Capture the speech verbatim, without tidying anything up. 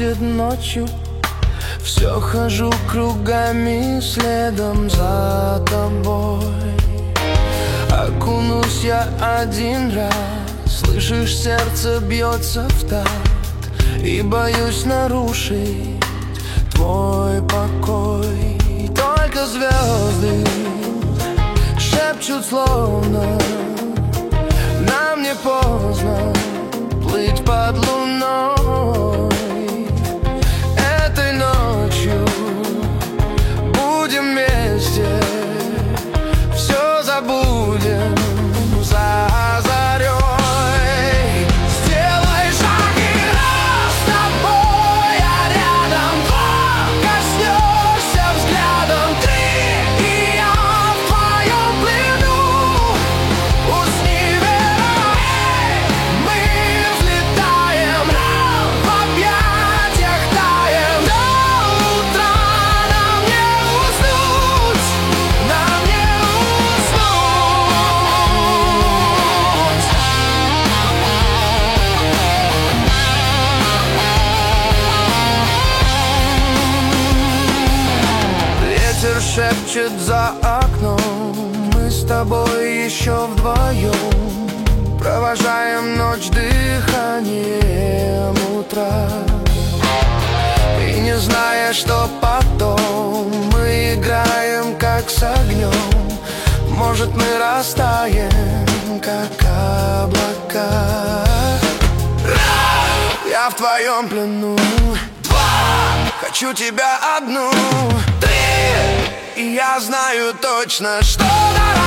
уходит ночью. Все хожу кругами следом за тобой. Окунусь я один раз, слышишь, сердце бьется в такт, и боюсь нарушить твой покой. Только звезды шепчут словно: нам не поздно плыть под луной. Этой ночью будем вместе, все забудем за зарей. Сделай шаг, и раз с тобой я рядом, два, коснешься взглядом, три, и я в твоем плену. Усни, Вера, мы взлетаем, в объятиях таем. До утра нам не уснуть, нам не уснуть. Ветер шепчет за окном, мы с тобой еще вдвоем провожаем ночь дыханием утра. И не зная, что потом, мы играем как с огнем. Может, мы растаем, как облака. Я в твоем плену. Два, хочу тебя одну. Три, и я знаю точно, что дорога